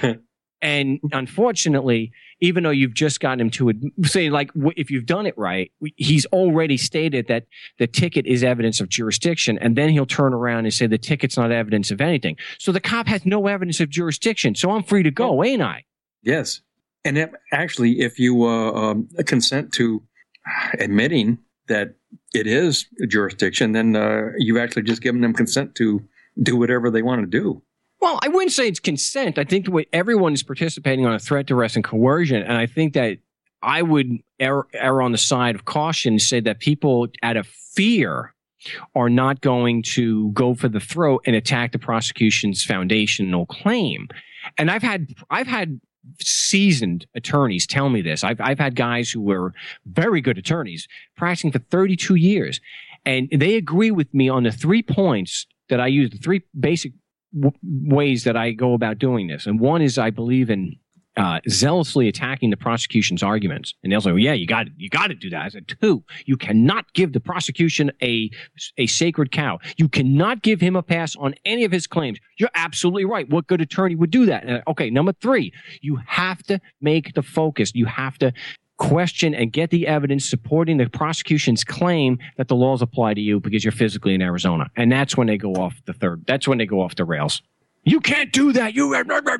And unfortunately, even though you've just gotten him to ad- say, like, w- if you've done it right, he's already stated that the ticket is evidence of jurisdiction, and then he'll turn around and say the ticket's not evidence of anything. So the cop has no evidence of jurisdiction, so I'm free to go, ain't I? Yes. And it, actually, if you uh, um, consent to admitting that it is a jurisdiction, then uh, you've actually just given them consent to do whatever they want to do. Well, I wouldn't say it's consent. I think the way everyone is participating on a threat, duress, and coercion. And I think that I would err, err on the side of caution and say that people out of fear are not going to go for the throat and attack the prosecution's foundational claim. And I've had, I've had seasoned attorneys tell me this. I've, I've had guys who were very good attorneys practicing for thirty-two years. And they agree with me on the three points that I use, the three basic w- ways that I go about doing this. And one is I believe in uh, zealously attacking the prosecution's arguments. And they'll say, well, yeah, you got you got to do that. I said, two, you cannot give the prosecution a, a sacred cow. You cannot give him a pass on any of his claims. You're absolutely right. What good attorney would do that? Uh, okay, number three, you have to make the focus. You have to question and get the evidence supporting the prosecution's claim that the laws apply to you because you're physically in Arizona. And that's when they go off the third. That's when they go off the rails. You can't do that. You.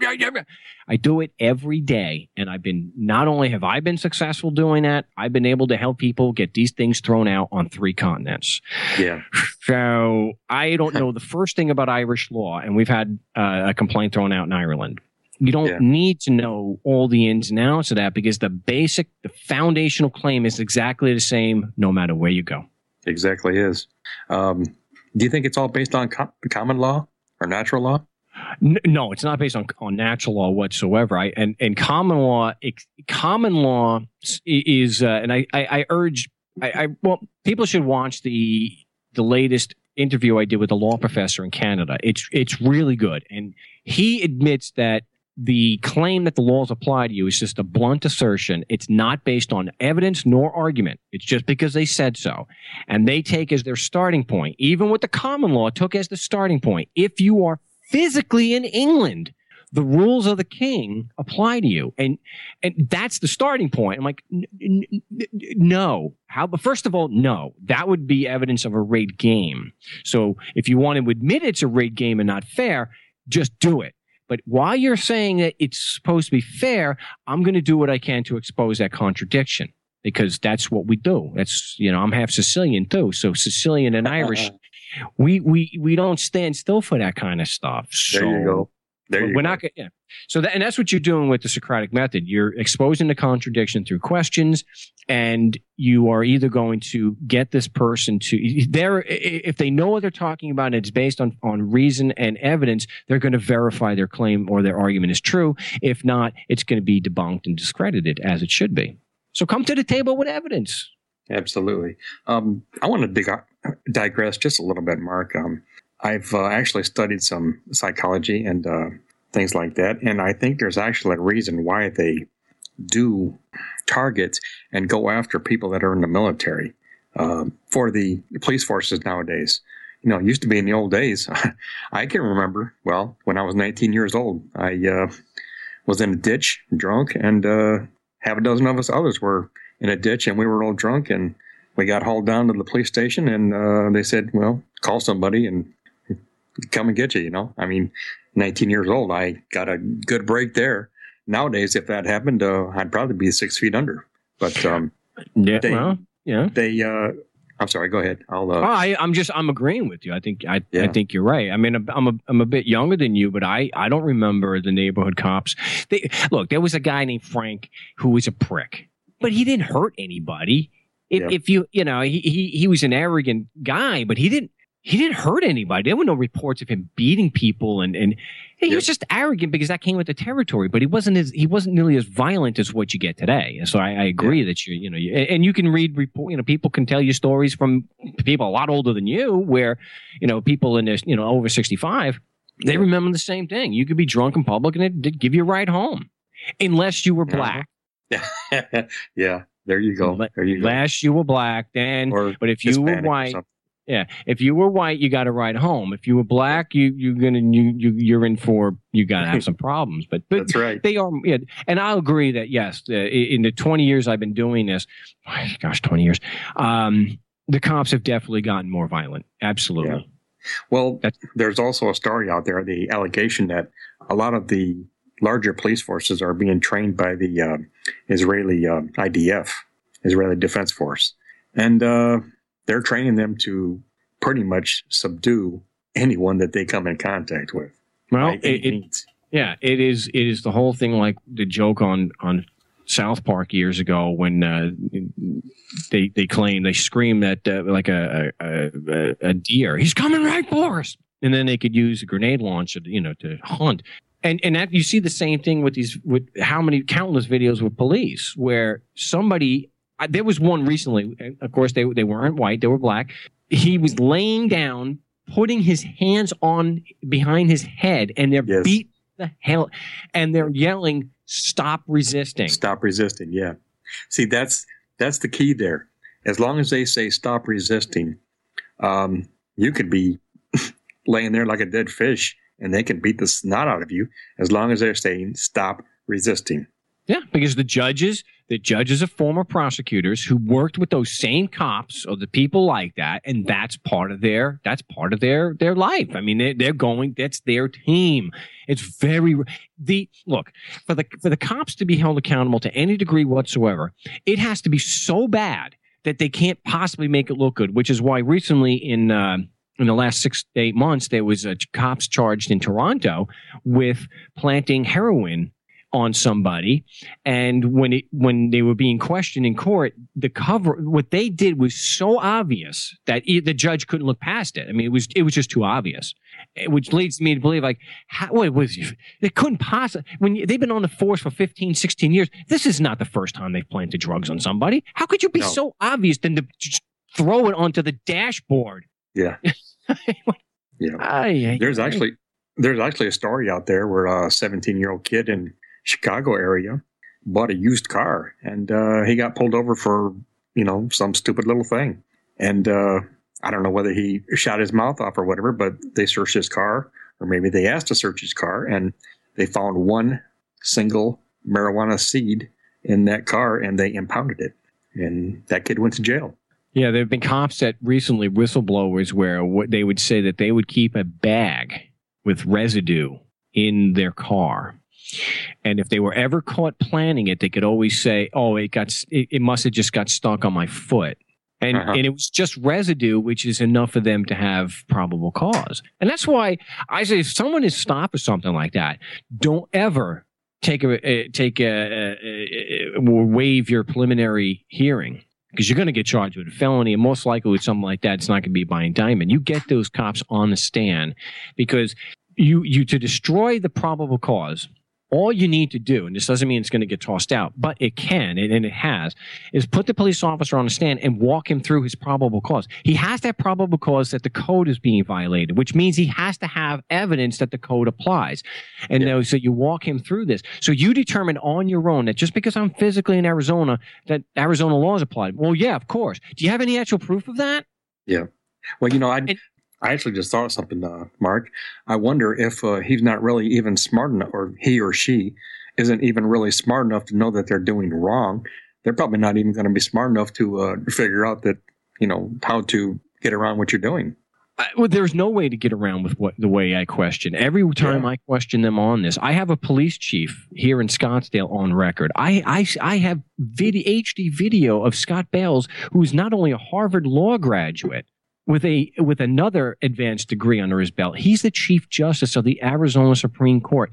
I do it every day. And I've been, not only have I been successful doing that, I've been able to help people get these things thrown out on three continents. Yeah. So I don't know the first thing about Irish law. And we've had uh, a complaint thrown out in Ireland. You don't yeah. need to know all the ins and outs of that because the basic, the foundational claim is exactly the same no matter where you go. Exactly is. Um, do you think it's all based on com- common law or natural law? No, it's not based on, on natural law whatsoever. I, and, and common law, it, common law is, uh, and I, I, I urge, I, I, well, people should watch the the latest interview I did with a law professor in Canada. It's it's really good, and he admits that the claim that the laws apply to you is just a blunt assertion. It's not based on evidence nor argument. It's just because they said so. And they take as their starting point, even what the common law took as the starting point. If you are physically in England, the rules of the king apply to you. And and that's the starting point. I'm like, n- n- n- no. How? But first of all, no. That would be evidence of a rigged game. So if you want to admit it's a rigged game and not fair, just do it. But while you're saying that it's supposed to be fair, I'm going to do what I can to expose that contradiction because that's what we do. That's, you know, I'm half Sicilian too. So Sicilian and Irish, we, we, we don't stand still for that kind of stuff. So there you go. There you we're go. not going yeah. So that, and that's what you're doing with the Socratic method. You're exposing the contradiction through questions, and you are either going to get this person to there. If they know what they're talking about and it's based on, on reason and evidence, they're going to verify their claim or their argument is true. If not, it's going to be debunked and discredited as it should be. So come to the table with evidence. Absolutely. Um, I want to dig, digress just a little bit, Mark. Um, I've uh, actually studied some psychology and uh, things like that, and I think there's actually a reason why they do target and go after people that are in the military uh, for the police forces nowadays. You know, it used to be in the old days. I can remember, well, when I was nineteen years old, I uh, was in a ditch, drunk, and uh, half a dozen of us others were in a ditch, and we were all drunk, and we got hauled down to the police station, and uh, they said, well, call somebody and come and get you, you know. I mean, nineteen years old, I got a good break there. Nowadays, if that happened, uh, I'd probably be six feet under. But um, yeah, they, well, yeah. They, uh, I'm sorry. Go ahead. I'll. Uh, oh, I, I'm just, I'm agreeing with you. I think, I, yeah. I think you're right. I mean, I'm a, I'm a bit younger than you, but I, I don't remember the neighborhood cops. They look. There was a guy named Frank who was a prick, but he didn't hurt anybody. If, yep. if you, you know, he, he, he was an arrogant guy, but he didn't. He didn't hurt anybody. There were no reports of him beating people, and, and he yep. was just arrogant because that came with the territory. But he wasn't as he wasn't nearly as violent as what you get today. And so I, I agree yeah. that you you know you, and you can read report. You know, people can tell you stories from people a lot older than you, where you know people in this you know over sixty-five, they yeah. remember the same thing. You could be drunk in public, and it did give you a ride home, unless you were black. Yeah, yeah. There you go. There you go. Unless you were black, then. Or but if you Hispanic were white. Yeah, if you were white, you got to ride home. If you were black, you you're gonna you you you're in for you got to have some problems. But, but that's right. They are, yeah, and I'll agree that yes, uh, in the twenty years I've been doing this, gosh, twenty years, um, the cops have definitely gotten more violent. Absolutely. Yeah. Well, that's, there's also a story out there, the allegation that a lot of the larger police forces are being trained by the uh, Israeli uh, I D F, Israeli Defense Force, and. Uh, They're training them to pretty much subdue anyone that they come in contact with. Well, it, it, yeah, it is. It is the whole thing, like the joke on, on South Park years ago when uh, they they claim they scream that uh, like a, a a deer, he's coming right for us, and then they could use a grenade launcher, you know, to hunt. And and that you see the same thing with these with how many countless videos with police where somebody. I, there was one recently. Of course, they they weren't white; they were black. He was laying down, putting his hands on behind his head, and they're yes. beat the hell, and they're yelling, "Stop resisting! Stop resisting!" Yeah. See, that's that's the key there. As long as they say "stop resisting," um, you could be laying there like a dead fish, and they can beat the snot out of you. As long as they're saying "stop resisting." Yeah, because the judges, the judges are former prosecutors who worked with those same cops or the people like that, and that's part of their that's part of their their life. I mean, they're, they're going. That's their team. It's very the look for the for the cops to be held accountable to any degree whatsoever. It has to be so bad that they can't possibly make it look good. Which is why recently in uh, in the last six to eight months there was a cops charged in Toronto with planting heroin on somebody, and when it when they were being questioned in court, the cover what they did was so obvious that it, the judge couldn't look past it. I mean, it was it was just too obvious, which leads me to believe like how, what was it couldn't possibly when you, they've been on the force for fifteen, sixteen years. This is not the first time they've planted drugs on somebody. How could you be no. so obvious than to just throw it onto the dashboard? Yeah, yeah. I, I, there's actually there's actually a story out there where a seventeen year old kid in Chicago area bought a used car, and uh, he got pulled over for, you know, some stupid little thing. And uh, I don't know whether he shot his mouth off or whatever, but they searched his car, or maybe they asked to search his car, and they found one single marijuana seed in that car, and they impounded it. And that kid went to jail. Yeah, there have been cops that recently, whistleblowers, where what they would say that they would keep a bag with residue in their car. And if they were ever caught planning it, they could always say, oh, it got it, it must have just got stuck on my foot. And uh-huh. and it was just residue, which is enough for them to have probable cause. And that's why I say if someone is stopped or something like that, don't ever take a, a take a, a, a, a waive your preliminary hearing, because you're going to get charged with a felony, and most likely with something like that, it's not going to be by indictment. You get those cops on the stand because you you to destroy the probable cause. All you need to do, and this doesn't mean it's going to get tossed out, but it can, and it has, is put the police officer on the stand and walk him through his probable cause. He has to have probable cause that the code is being violated, which means he has to have evidence that the code applies. And yeah. so you walk him through this. So you determine on your own that just because I'm physically in Arizona, that Arizona laws apply. Well, yeah, of course. Do you have any actual proof of that? Yeah. Well, you know, I I actually just thought of something, uh, Mark. I wonder if uh, he's not really even smart enough, or he or she isn't even really smart enough to know that they're doing wrong. They're probably not even going to be smart enough to uh, figure out that, you know, how to get around what you're doing. I, well, there's no way to get around with what the way I question. Every time yeah. I question them on this, I have a police chief here in Scottsdale on record. I I, I have video, H D video of Scott Bales, who's not only a Harvard law graduate, with a with another advanced degree under his belt. He's the Chief Justice of the Arizona Supreme Court.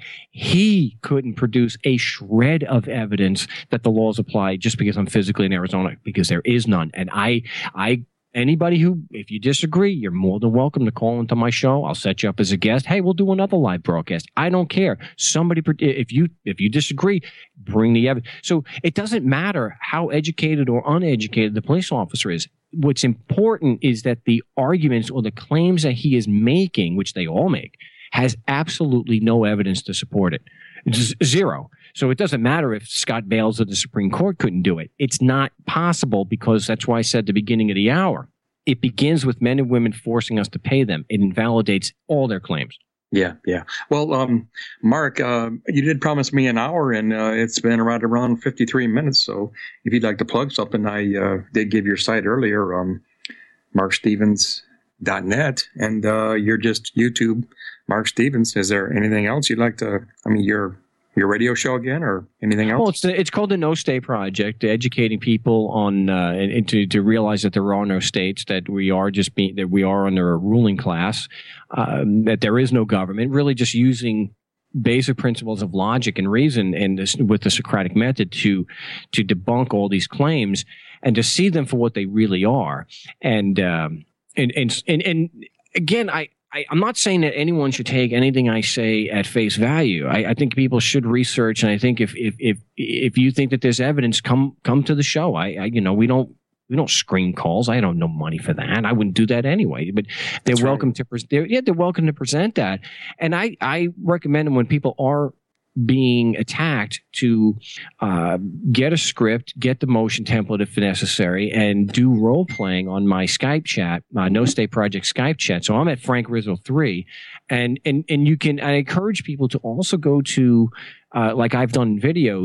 He couldn't produce a shred of evidence that the laws apply just because I'm physically in Arizona, because there is none. And I, I, anybody who, if you disagree, you're more than welcome to call into my show. I'll set you up as a guest. Hey, we'll do another live broadcast. I don't care. Somebody, if you if you disagree, bring the evidence. So it doesn't matter how educated or uneducated the police officer is. What's important is that the arguments or the claims that he is making, which they all make, has absolutely no evidence to support it. It's zero. So it doesn't matter if Scott Bales of the Supreme Court couldn't do it. It's not possible, because that's why I said at the beginning of the hour, it begins with men and women forcing us to pay them. It invalidates all their claims. Yeah, yeah. Well, um, Mark, uh, you did promise me an hour, and uh, it's been around around fifty-three minutes. So if you'd like to plug something, I uh, did give your site earlier, um, mark stevens dot net, and uh, you're just YouTube, Mark Stevens. Is there anything else you'd like to, I mean, your your radio show again, or anything else? Well, it's the, it's called the No State Project, educating people on uh, and, and to to realize that there are no states, that we are just being that we are under a ruling class, um, that there is no government. Really, just using basic principles of logic and reason, and this, with the Socratic method, to to debunk all these claims and to see them for what they really are. And um, and, and and and again, I. I, I'm not saying that anyone should take anything I say at face value. I, I think people should research, and I think if if if if you think that there's evidence, come come to the show. I, I you know we don't we don't screen calls. I don't know money for that. I wouldn't do that anyway. But they're That's welcome right. to pre- they're, yeah they're welcome to present that. And I I recommend them when people are being attacked to uh, get a script, get the motion template if necessary, and do role playing on my Skype chat, uh, No State Project Skype chat. So I'm at Frank Rizzo three, and and and you can. I encourage people to also go to, uh, like I've done videos,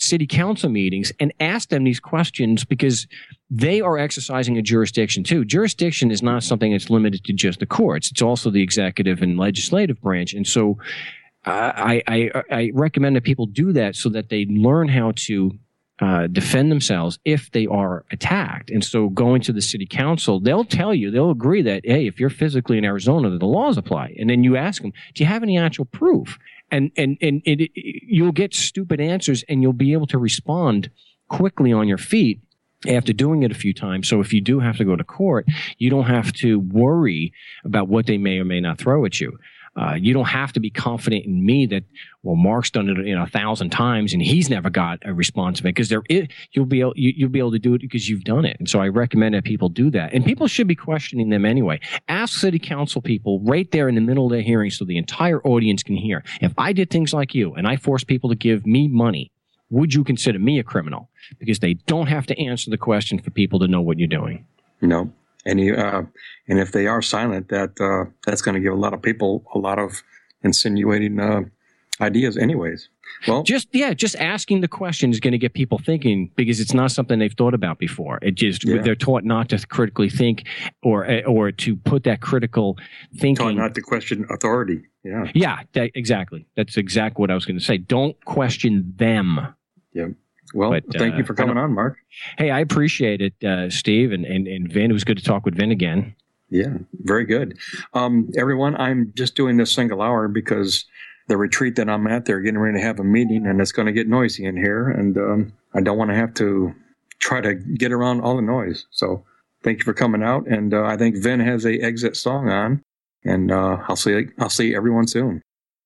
city council meetings and ask them these questions, because they are exercising a jurisdiction too. Jurisdiction is not something that's limited to just the courts. It's also the executive and legislative branch. And so uh, I, I, I recommend that people do that so that they learn how to uh, defend themselves if they are attacked. And so going to the city council, they'll tell you, they'll agree that, hey, if you're physically in Arizona, that the laws apply. And then you ask them, do you have any actual proof? And and and it, it, you'll get stupid answers, and you'll be able to respond quickly on your feet after doing it a few times. So if you do have to go to court, you don't have to worry about what they may or may not throw at you. Uh, you don't have to be confident in me that, well, Mark's done it, you know, a thousand times and he's never got a response of it, because there is, you'll be able, you, you'll be able to do it because you've done it. And so I recommend that people do that. And people should be questioning them anyway. Ask city council people right there in the middle of their hearing so the entire audience can hear. If I did things like you and I forced people to give me money, would you consider me a criminal? Because they don't have to answer the question for people to know what you're doing. No. And you, uh, and if they are silent, that uh, that's going to give a lot of people a lot of insinuating uh, ideas, anyways. Well, just yeah, just asking the question is going to get people thinking, because it's not something they've thought about before. It just yeah. they're taught not to critically think, or or to put that critical thinking. Taught not to question authority. Yeah. Yeah. That, exactly. That's exactly what I was going to say. Don't question them. Yeah. Well, but, thank uh, you for coming on, Mark. Hey, I appreciate it, uh, Steve, and, and, and Vin. It was good to talk with Vin again. Yeah, very good. Um, everyone, I'm just doing this single hour because the retreat that I'm at, they're getting ready to have a meeting, and it's going to get noisy in here, and um, I don't want to have to try to get around all the noise. So thank you for coming out, and uh, I think Vin has a exit song on, and uh, I'll see I'll see everyone soon.